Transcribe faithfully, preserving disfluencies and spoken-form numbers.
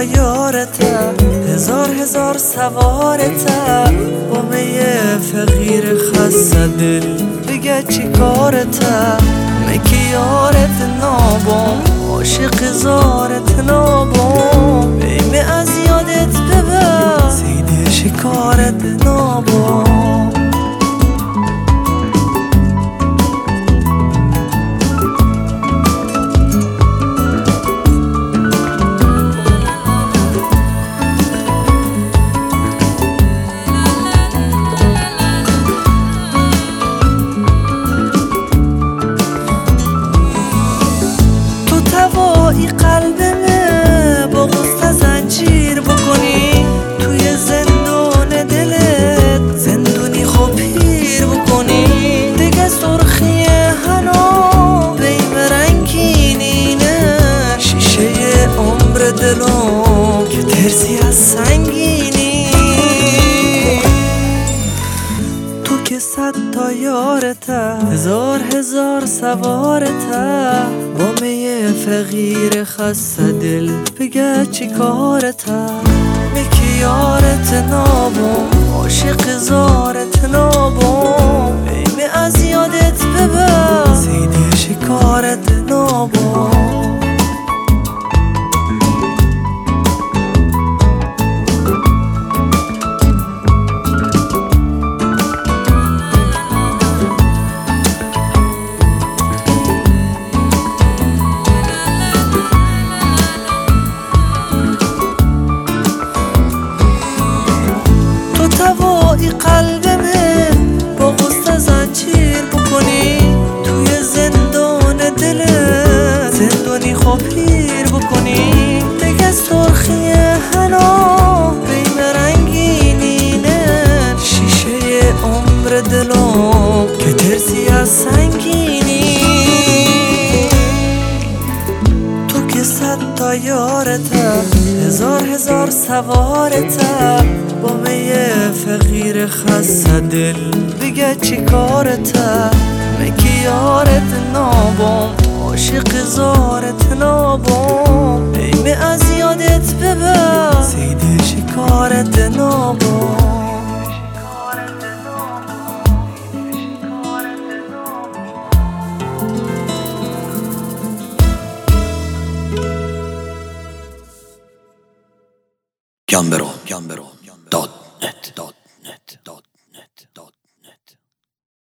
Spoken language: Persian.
تا یارتم، هزار هزار سوارتم، با میه فقیر خسته دل دیگه چی کارتم؟ مکی یارت نابم، عاشق زارت نابم، بیمه از یادت ببر سیده شکارت نابم. هوایی قلبمه با غصه زنجیر بکنی، توی زندان دلت زندونی خوب پیر بکنی، دیگه سرخی حنا بیم رنگینینه، شیشه عمر دلم که ترسی از سنگینی. تو که صد تا یارته، هزار هزار سوارته، با میه فقیر خسته دل بگه چی کارته؟ میکی یارت نابم، عاشق زارت نابم، بیمه از یادت ببر سیده شکارت نابم. هوایی قلبمه با غصه زنجیر بکنی، توی زندان دلت زندونی خوب پیر بکنی، دیگه سرخی حنا بیم رنگینینه، شیشه عمر دلم که ترسی از سنگینی. تو که صد تا یارته، هزار هزار سوارته، با میه فقیر خسته دل بگه چی کارته؟ میکی یارت نابم، عاشق زارت نابم، بیمه از یادت ببر سیده شکارت نابم. گم برو گم برو